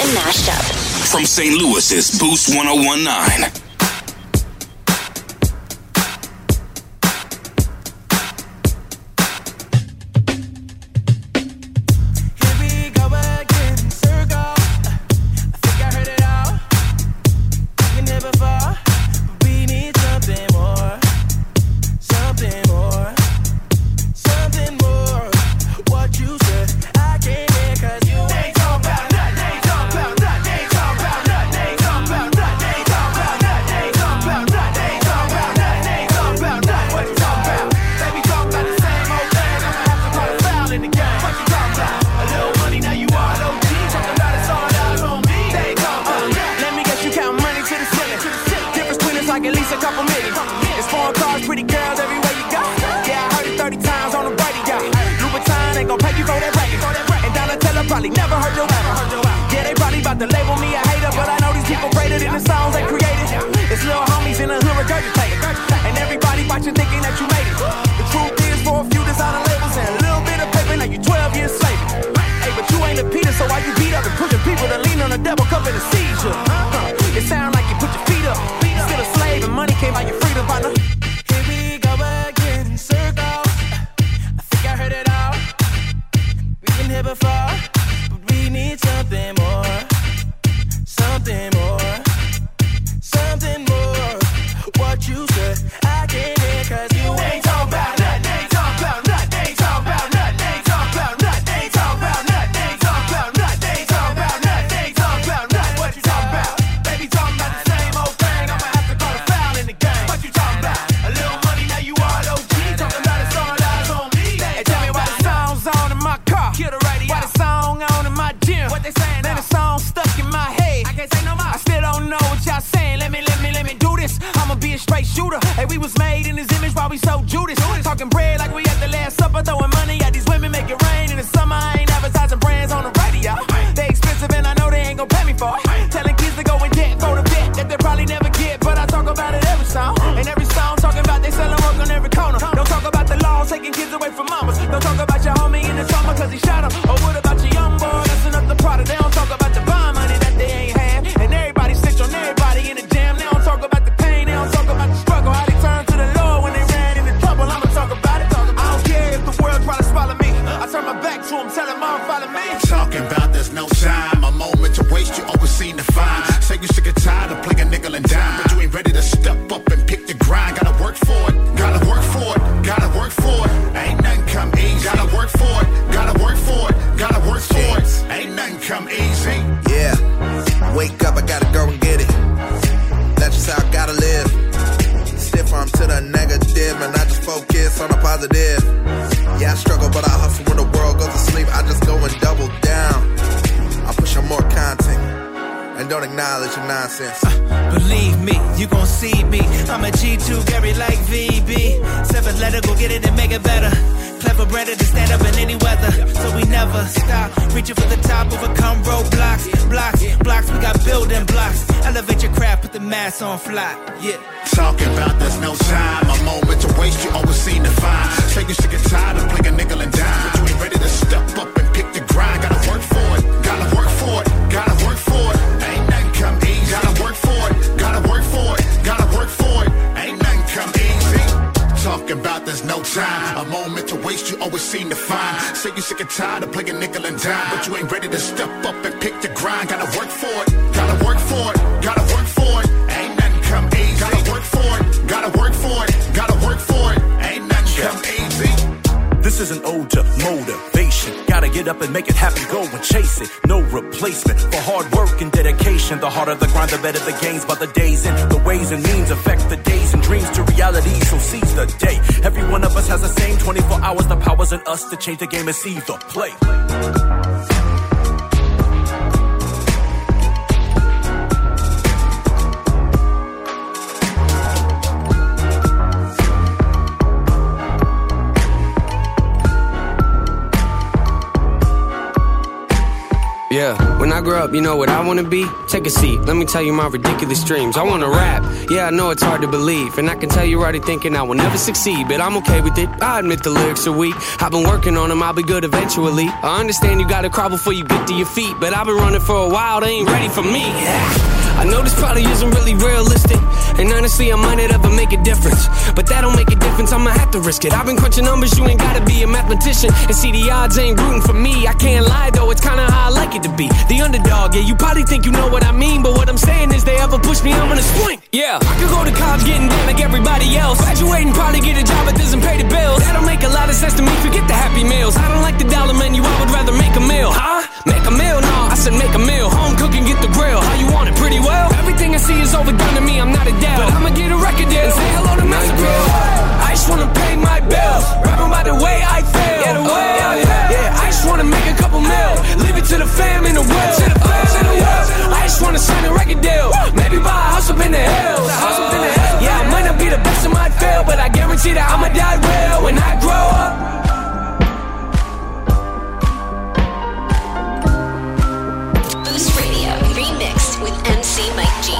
and mashed up. From St. Louis's Boost 1019. The harder the grind, the better the gains. But the days and the ways and means affect the days and dreams to reality. So seize the day. Every one of us has the same 24 hours. The power's in us to change the game and see the play. Yeah, when I grow up, you know what I wanna be? Take a seat, let me tell you my ridiculous dreams. I wanna rap, yeah, I know it's hard to believe. And I can tell you're already thinking I will never succeed, but I'm okay with it, I admit the lyrics are weak. I've been working on them, I'll be good eventually. I understand you gotta crawl before you get to your feet, but I've been running for a while, they ain't ready for me. I know this probably isn't really realistic, and honestly I might not ever make a difference, but that don't make a difference, I'ma have to risk it. I've been crunching numbers, you ain't gotta be a mathematician, and see the odds ain't rooting for me. I can't lie though, it's kinda how I like it to be, the underdog. Yeah, you probably think you know what I mean, but what I'm saying is they ever push me, I'm gonna swing. Yeah, I could go to college getting down like everybody else, graduate and probably get a job that doesn't pay the bills. That don't make a lot of sense to me, forget the happy meals. I don't like the dollar menu, I would rather make a meal. Huh? Make a meal? No, I said make a meal. Home cooking, get the grill. How you want it? Pretty well. Everything I see is overdone to me, I'm not a dad, but I'ma get a record deal and say hello to Master Grill. I just wanna pay my bills, rapping by the way I feel. Yeah, I just wanna make a couple mil, leave it to the fam in the will. I just wanna sign a record deal, maybe buy a house up in the hills. Yeah, I might not be the best in my field, but I guarantee that I'ma die real when I grow up. Boost Radio remixed with MC Mike G.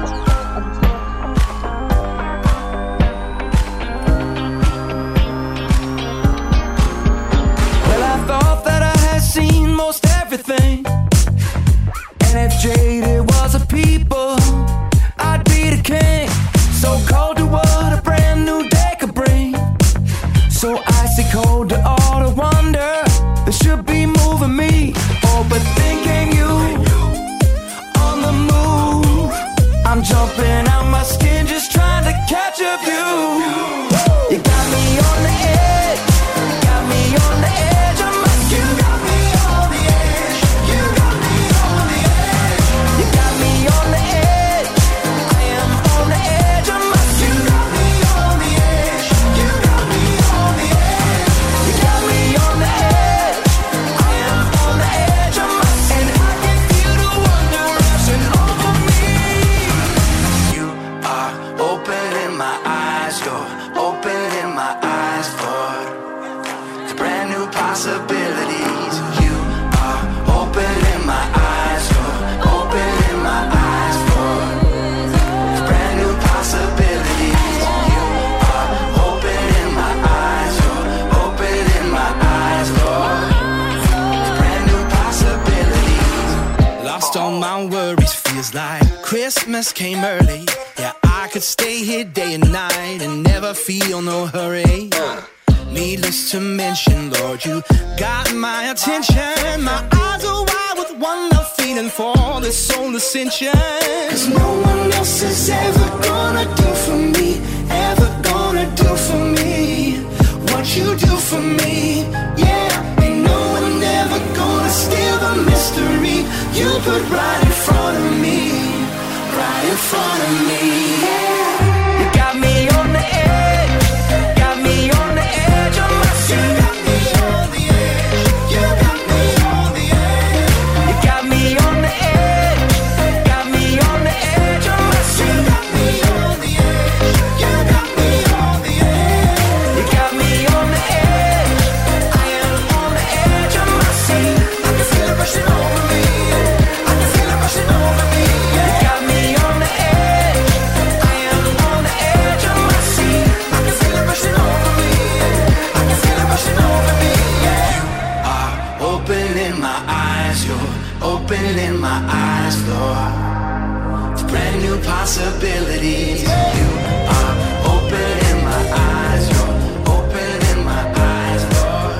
Well, I thought that I had seen most everything, and if jaded was a people, I'd be the king. So cold to what a brand new day could bring, so icy cold to all the wonder that should be moving me. Oh, but thinking you on the move, I'm jumping out my skin just trying to catch a view. You got me on the edge, got me on the edge of my skin. You got me on the edge, you got me on the edge. You got me on the edge, I am on the edge of my skin. You got me on the edge, you got me on the edge. You got me on the edge, I am on the edge of my skin. And I can feel the wonder rushing over me. You are opening my eyes, you're opening my eyes for the brand new possibilities. You are opening my eyes, you're opening my eyes for the brand new possibilities. You are opening my eyes, you're opening my eyes for the brand new possibilities. Lost all my worries, feels like Christmas came early. Yeah, I could stay here day and night and never feel no hurry. Needless to mention, Lord, you got my attention. My eyes are wide with wonder, feeling for this soul ascension. 'Cause no one else is ever gonna do for me, ever gonna do for me what you do for me. Yeah, ain't no one ever gonna steal the mystery you put right in front of me, right in front of me. Yeah. You got me on the edge, got me on the edge of my seat. You got me on the edge, you got me on the edge. You got me on the edge, got me on the edge of my seat. You got me on the edge, you got me on the edge. You got me on the edge, I am on the edge of my seat. I can feel it rushing over me, I can feel it rushing over me. You got me on the edge, I am on the edge of my seat. I can feel it rushing over me, I can feel it rushing over me. Yeah. You are opening my eyes, you're opening my eyes, Lord, for brand new possibilities. You are opening my eyes, you're opening my eyes, Lord.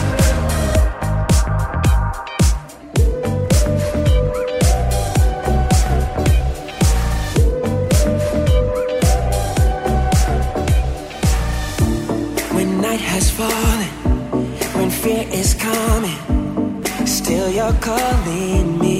When night has fallen, when fear is coming, still you're calling me.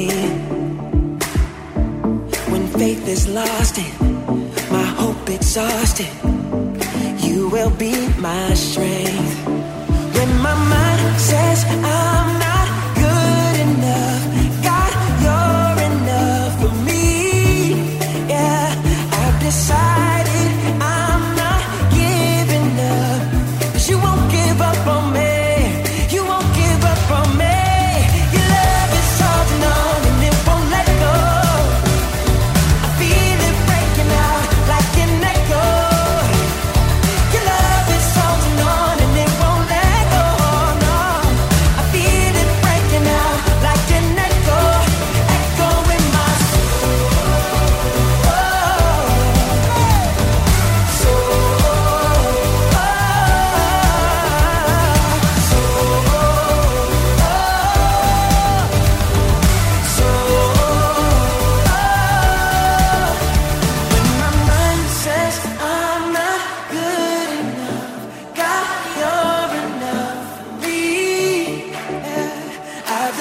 When faith is lost and my hope exhausted, you will be my strength. When my mind says I'm not good enough, God, you're enough for me. Yeah, I've decided I'm not giving up, 'cause you won't give up on me. You won't give up on me. Your love is all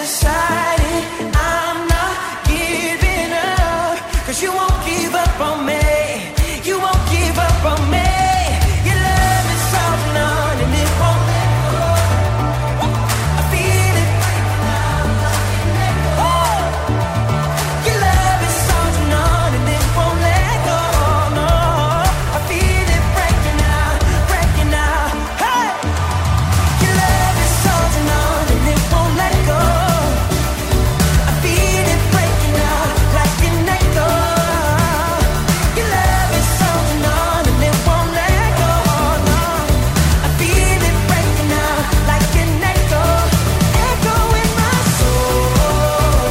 decided I'm not giving up, 'cause you won't give up on me. You won't give up on me. Your love is holding on and it won't let go. I feel it breaking out like it let go. Your love is holding on and it won't let go. No, I feel it breaking out, breaking out. Hey, your love is holding on and it won't let go. I feel it breaking out like an echo. Your love is holding on and it won't let go. No, I feel it breaking out like an echo, echo in my soul.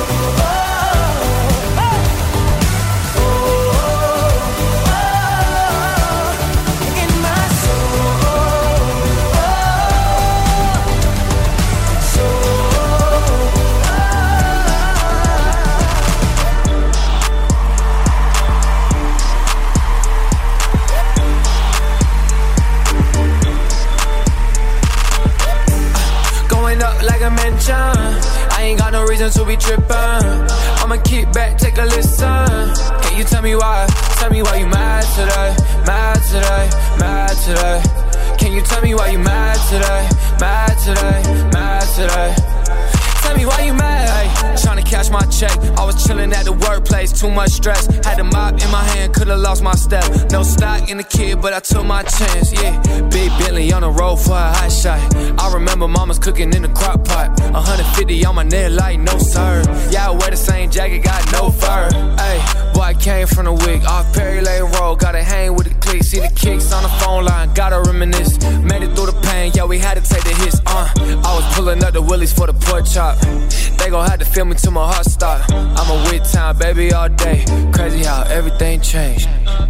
In my Going up like a mansion. I ain't got no reason to be trippin'. I'ma kick back, take a listen. Can you tell me why? Tell me why you mad today? Mad today? Mad today? Can you tell me why you mad today? Mad today? Mad today? Tell me why you mad? Ay, tryna cash my check. I was chillin' at the workplace, too much stress. Had the mop in my hand, coulda lost my step. No stock in the kid, but I took my chance. Yeah, big Bentley on the road for a hot shot. I remember mama's cooking in the crock pot. 150 on my neck, like no sir. Yeah, I wear the same jacket, got no fur. Ay, boy, I came from the wig off Perry Lane Road. Gotta hang with the clique, see the kicks on the phone line. Gotta reminisce, made it through the pain. Yeah, we had to take the hits. I was pulling up the willies for the pork chop. They gon' have to feel me till my heart stop. I'm a with time, baby, all day. Crazy how everything changed.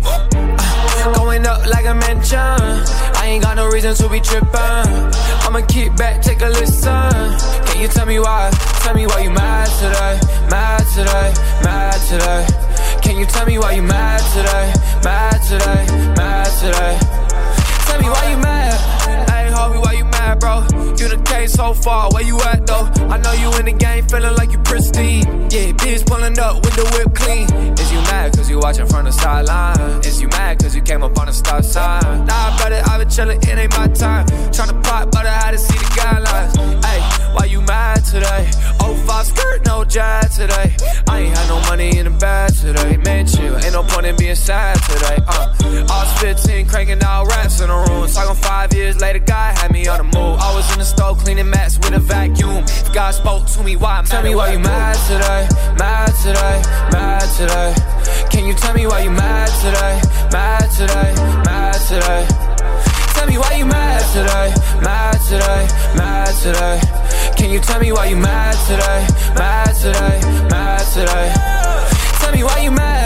Going up like a mansion. I ain't got no reason to be trippin'. I'ma kick back, take a listen. Can you tell me why? Tell me why you mad today? Mad today? Mad today? Can you tell me why you mad today? Mad today? Mad today? Tell me why you mad? Hey, homie, why you mad, bro? You done came so far, where you at, though? I know you in the game, feeling like you pristine. Yeah, bitch pulling up with the whip clean. Is you mad cause you watching from the sideline? Is you mad cause you came up on the stop sign? Nah, brother, I been chillin', it ain't my time. Tryna pop, but I had to see the guidelines. Hey, why you mad today? 05 skirt, no jive today. I ain't had no money in the bag today. Man, chill, ain't no point in being sad today. I was 15, cranking out raps in the room. Talking 5 years later, God had me on the move. I was in the stove cleaning mats with a vacuum. If God spoke to me, why? Tell me why you mad today? Mad today? Mad today? Can you tell me why you mad today? Mad today? Mad today? Tell me why you mad today? Mad today? Mad today? Can you tell me why you mad today? Mad today? Mad today? Tell me why you mad?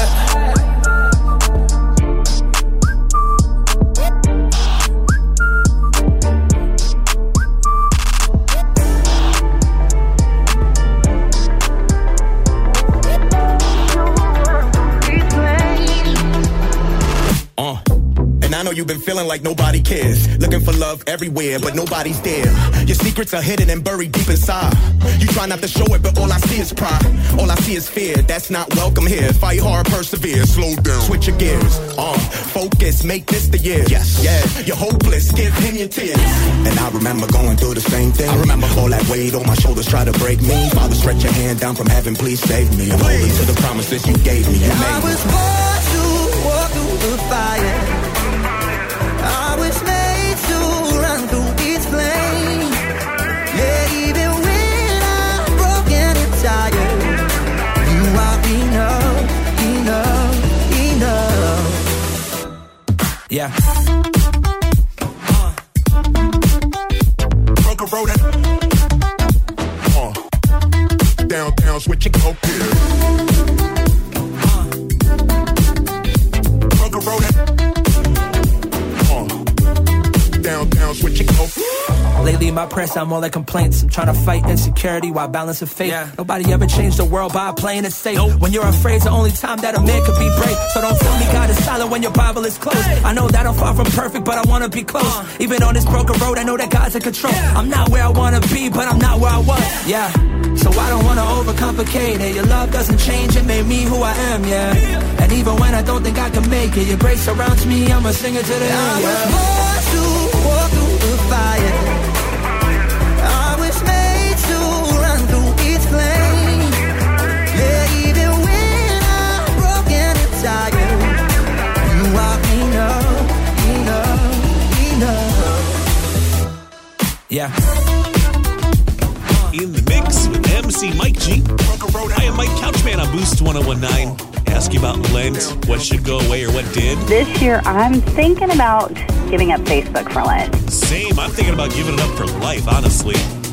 And I know you've been feeling like nobody cares. Looking for love everywhere, but nobody's there. Your secrets are hidden and buried deep inside. You try not to show it, but all I see is pride. All I see is fear, that's not welcome here. Fight hard, persevere, slow down, switch your gears. Focus, make this the year. Yes, yeah, you're hopeless, give him your tears. And I remember going through the same thing. I remember all that weight on my shoulders try to break me. Father, stretch your hand down from heaven, please save me. I'm holding to the promises you gave me. You made I was born to walk through the fire. I was made to run through these flames. Yeah, even when I'm broken and tired, you are enough, enough, enough. Yeah. broke a road. Downtown switching coke here. Broke a road. Downtown switching coke. Lately, my press, I'm all like complaints. I'm trying to fight insecurity while balancing faith. Yeah. Nobody ever changed the world by playing it safe. Nope. When you're afraid, the only time that a man could be brave. So don't tell me God is silent when your Bible is closed. Hey. I know that I'm far from perfect, but I want to be close. Even on this broken road, I know that God's in control. Yeah. I'm not where I want to be, but I'm not where I was. Yeah. So I don't wanna overcomplicate it. Your love doesn't change, it made me who I am, yeah. And even when I don't think I can make it, your grace surrounds me, I'ma sing it to the end, yeah. I was born to walk through the fire. I was made to run through its flame. Yeah, even when I'm broken and tired, you are enough, enough, enough. Yeah. In the mix with MC Mike G. I am Mike Couchman on Boost 1019. Ask you about Lent, what should go away or what did. This year, I'm thinking about giving up Facebook for Lent. Same, I'm thinking about giving it up for life, honestly.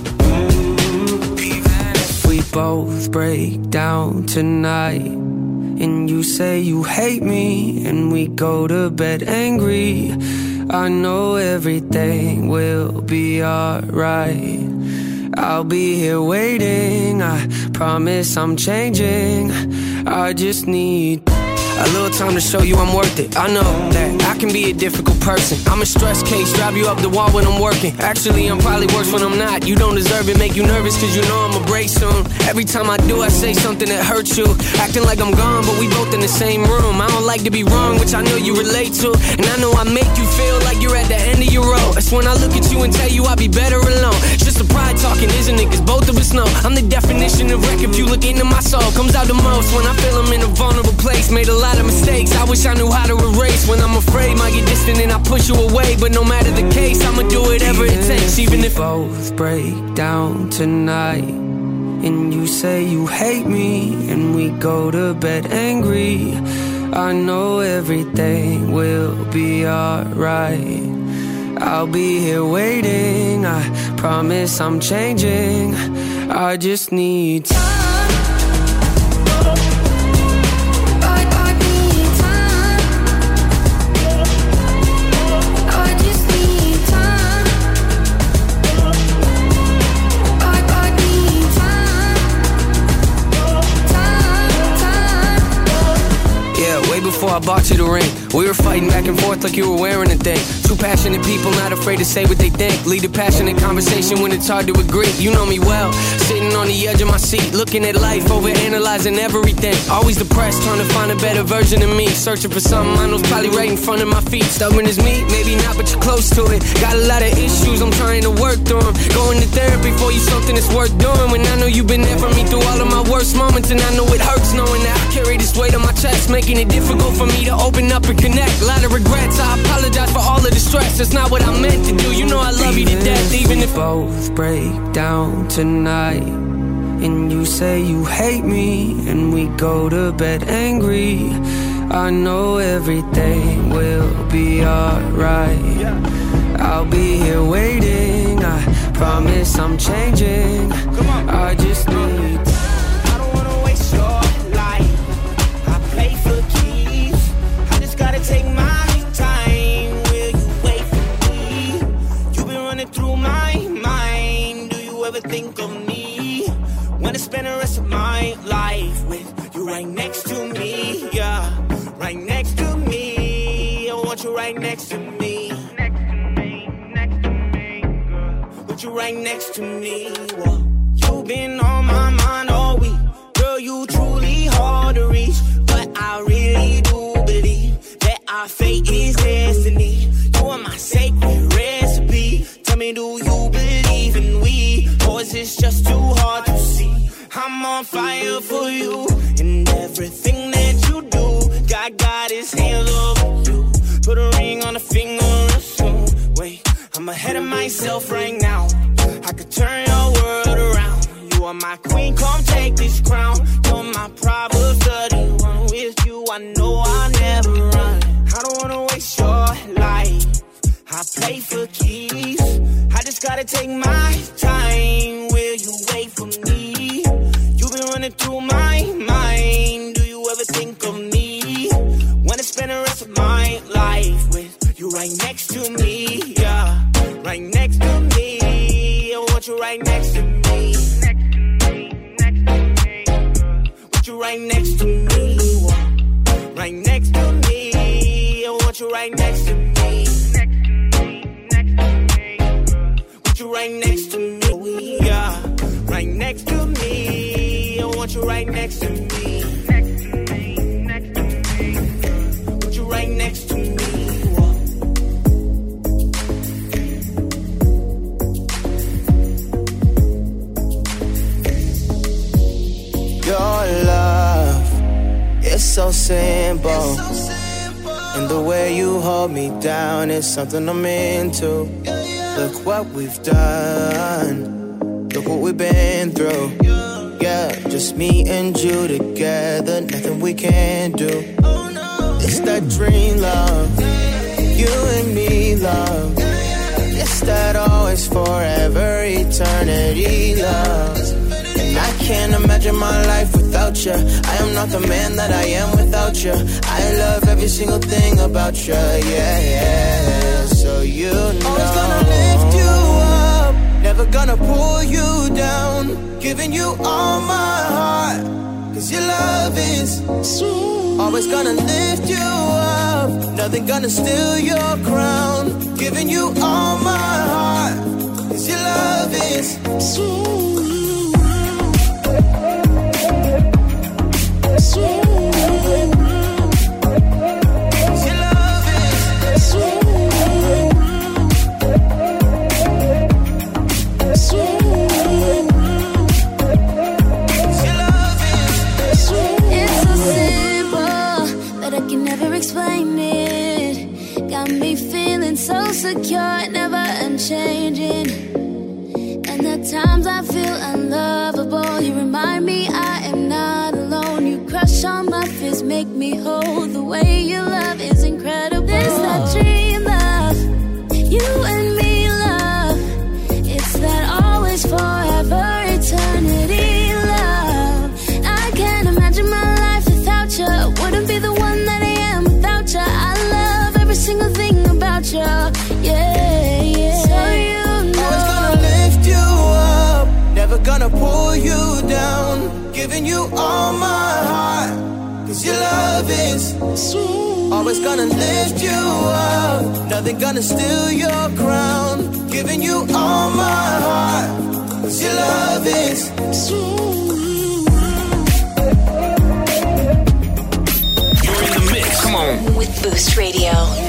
Even if we both break down tonight, and you say you hate me, and we go to bed angry, I know everything will be alright. I'll be here waiting, I promise I'm changing. I just need a little time to show you I'm worth it. I know that I can be a difficult person. I'm a stress case, drive you up the wall when I'm working. Actually, I'm probably worse when I'm not. You don't deserve it, make you nervous cause you know I'ma break soon. Every time I do, I say something that hurts you. Acting like I'm gone, but we both in the same room. I don't like to be wrong, which I know you relate to. And I know I make you feel like you're at the end of your road. That's when I look at you and tell you I'd be better alone. It's just a pride talking, isn't it? Cause both of us know I'm the definition of wreck. If you look into my soul, comes out the most when I feel I'm in a vulnerable place. Made a lot of mistakes, I wish I knew how to erase. When I'm afraid, might get distant and I push you away. But no matter the case, I'ma do whatever it takes. Even if both break down tonight, and you say you hate me, and we go to bed angry, I know everything will be alright. I'll be here waiting, I promise I'm changing. I just need time. Before I bought you the ring, we were fighting back and forth like you were wearing a thing. Two passionate people, not afraid to say what they think. Lead a passionate conversation when it's hard to agree. You know me well, sitting on the edge of my seat, looking at life, overanalyzing everything. Always depressed, trying to find a better version of me. Searching for something I know's probably right in front of my feet. Stubborn as me, maybe not, but you're close to it. Got a lot of issues, I'm trying to work through them. Going to therapy for you, something that's worth doing. When I know you've been there for me through all of my worst moments, and I know it hurts knowing that I carry this weight on my chest, making it difficult for me to open up and connect. A lot of regrets, I apologize for all of the stress. That's not what I meant to do, you know I love you to death. Even if both break down tonight, and you say you hate me, and we go to bed angry, I know everything will be alright. I'll be here waiting, I promise I'm changing. I just need time. I don't wanna waste your life, I play for keeps. I just gotta take my time. Will you wait for me? You've been running through my mind. Do you ever think of me? Wanna spend the rest of my life with you right next to me, yeah. Right next to me, I want you right next to me. Next to me, girl. Put you right next to me, well, you've been on my mind all week. Girl, you truly hard to reach, but I really do believe that our fate is destiny. You are my sacred recipe. Tell me, do you believe in we? Or is this just too hard to see? I'm on fire for you, and everything that you do, God got his hands over you. Put a ring on a finger or soon. Wait, I'm ahead of myself right now. I could turn your world around. You are my queen, come take this crown. You're my Proverbs 31. With you, I know I'll never run. I don't wanna waste your life, I play for keeps. I just gotta take my time. Will you wait for me? You've been running through my mind. Do you ever think of me? Wanna spend the rest of my life with you right next to me, yeah. Right next to me, I want you right next to me. Want you right next to me, right next to me, I want you right next to me. Want you right next to me, yeah. Right next to me, next to me? Put you right next to me. Your love is so simple. And the way you hold me down is something I'm into. Look what we've done. Look what we've been through. Yeah, just me and you together. Nothing we can't do. It's that dream love. You and me love. It's that always forever eternity love. And I can't imagine my life without you. I am not the man that I am without you. I love every single thing about you, yeah, yeah. So you know, always gonna lift you up, never gonna pull you down. Giving you all my heart, cause your love is sweet. Always gonna lift you up, nothing gonna steal your crown. Giving you all my heart, cause your love is sweet. So secure, never unchanging. And the times I feel unlovable, you remind me I am not alone. You crush all my fears, make me whole. The way you love is incredible. It's that dream love, you and me love. It's that always forever eternity love. I can't imagine my life without you. Wouldn't be the one that I am without you. I love every single thing about you. Yeah, yeah. So you know, always gonna lift you up, never gonna pull you down. Giving you all my heart, cause your love is sweet. Always gonna lift you up, nothing gonna steal your crown. Giving you all my heart, cause your love is sweet. You're in the mix. Come on. With Boost Radio.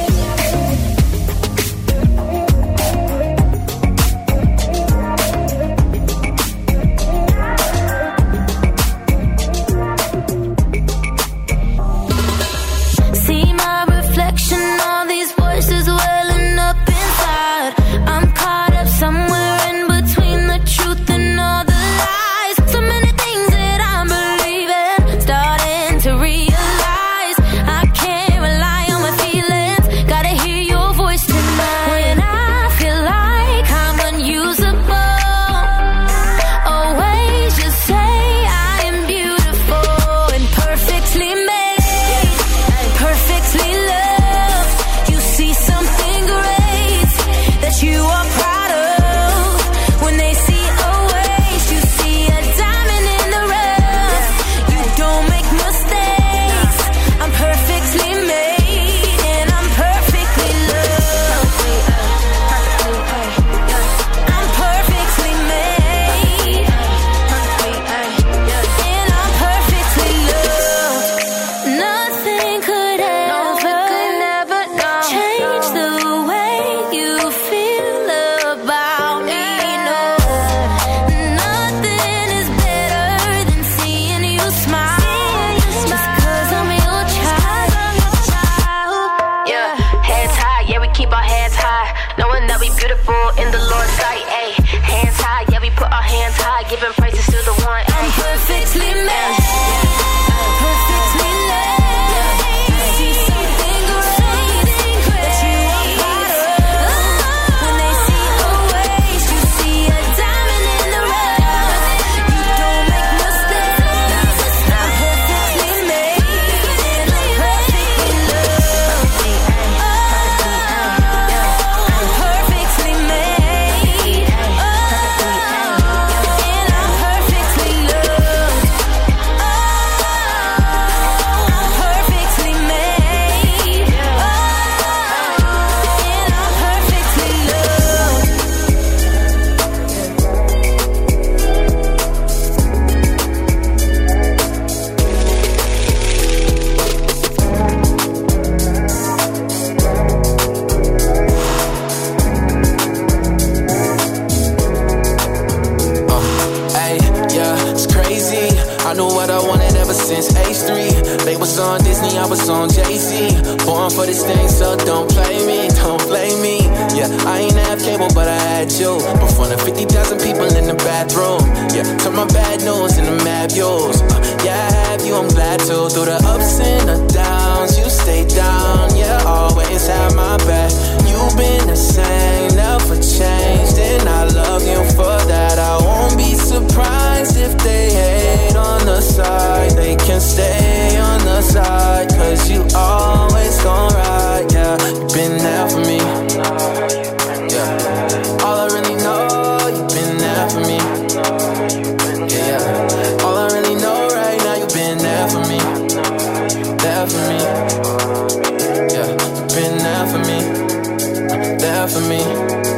Giving praises to the one. I'm perfectly made. Perfectly loved. You see something great that you are part of. When they see a waste, you see a diamond in the rough. You don't make mistakes. I'm perfectly made. And I'm perfectly loved. I'm perfectly made. knew what I wanted ever since age 3. They was on Disney, I was on Jay-Z. Born for this thing, so don't play me, don't blame me. Yeah, I ain't have cable, but I had you. In front of 50,000 people in the bathroom. Yeah, turn my bad news into mad views. Yeah, I have you, I'm glad to. Through the ups and the downs, you stay down. Yeah, always have my back. You've been the same, never changed, and I love you for that. I won't be surprised if they hate on the side. They can stay on the side, cause you always gon' ride. Yeah, you've been there for me. Yeah, all I really know, you've been there for me. Yeah, all I really know right now, you've been there for me. There for me. Yeah, you've been there for me. There for me.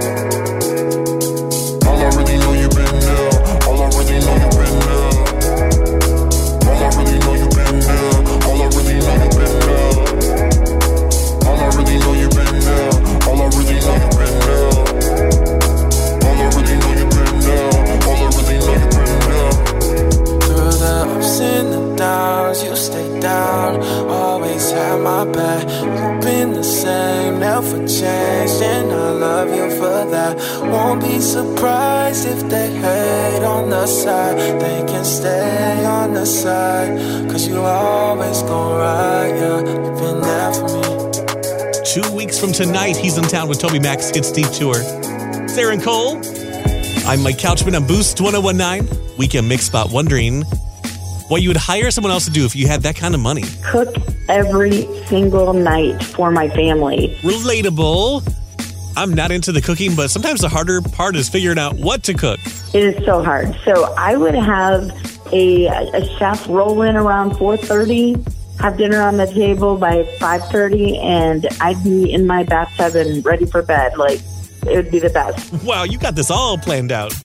All I really know, you've been there. All I really know, you've been there. All I really know, you've been there. All I really know, you've been there. All I really know, you've been there. All I really know, you've been there. All I really know, you've been there. All I really know, you've been there. Through the ups and the downs, you stay down. Always have my back. You've been the same, never changed, and I love you for that. Won't be surprised if they hate on the side. They can stay on the side, cause you always gon' ride. Yeah, you've been there for me. 2 weeks from tonight, he's in town with Toby Mac's Skid Steve Tour. Sarah and Cole. I'm Mike Couchman on Boost 1019. Weekend Mix Spot, wondering what you would hire someone else to do if you had that kind of money. Cook every single night for my family. Relatable. I'm not into the cooking, but sometimes the harder part is figuring out what to cook. It is so hard. So I would have a chef roll in around 4:30, have dinner on the table by 5:30, and I'd be in my bathtub and ready for bed. Like, it would be the best. Wow, you got this all planned out.